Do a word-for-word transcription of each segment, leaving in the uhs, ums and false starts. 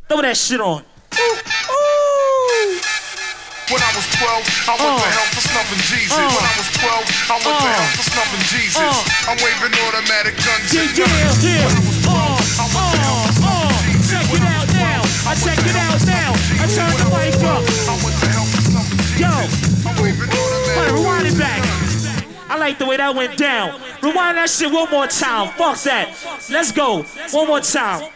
Throw that shit on. Ooh, ooh. When I was twelve, I went uh, to hell for snuffing Jesus. Uh, when I was twelve, I went uh, to hell for snuffing Jesus. Uh, I'm waving automatic guns yeah, at yeah, guns. yeah. When I was twelve, Uh, I went to hell for uh, snuffing Jesus. check When it I out was now. twelve, I check it out now. I turn the mic up. I went to hell for snuffing Jesus. Yo. I'm waving automatic Rewind it guns back. at guns. I like the way that went down. Rewind that shit one more time. Fuck that. Let's go. One more time.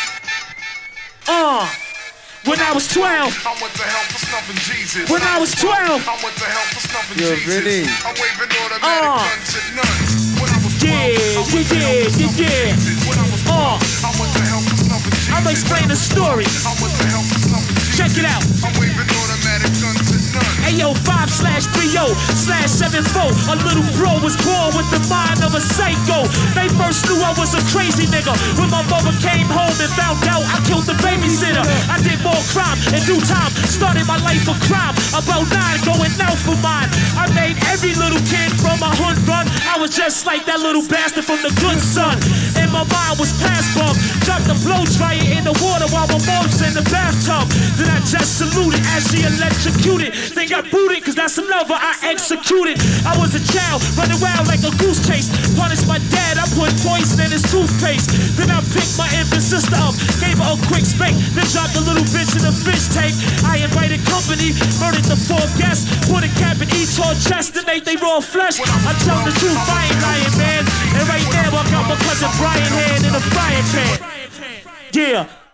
Uh. When I was twelve. I went to hell for snuffing Jesus. When I was twelve. I went to hell for snuffing Yo, Jesus. really? I'm waving automatic Uh. guns at nuns. When I was Yeah, twelve, I went to hell yeah, for yeah, snuffing yeah. Jesus. When I was Uh. twelve, I went to hell for snuffing Jesus. I'ma explain the story. I went to hell for snuffing Jesus. Check it out. I'm waving automatic guns at nuns. Ayo, five slash three oh slash seven four. A little bro was born with the mind of a psycho. They first knew I was a crazy nigga when my mother came home and found out I killed the babysitter. I did more crime in due time. Started my life of crime. About nine, going out for mine. I made every little kid from my hood run. I was just like that little bastard from the Good Son. And my mind was past bump. Dropped the blow dryer in the water while my mom's in the bathtub. Then I just saluted as she electrocuted. Then got booted, cause that's a lover I executed. I was a child, running wild like a goose chase. Punished my dad, I put poison in his toothpaste. Then I picked my infant sister up, gave her a quick spank, then dropped a little bitch in a fish tank. I invited company, murdered the four guests, put a cap in each whole chest and ate they raw flesh. I tell the truth, I ain't lying, man. And right now I got my cousin Brian hand in a frying pan. Yeah.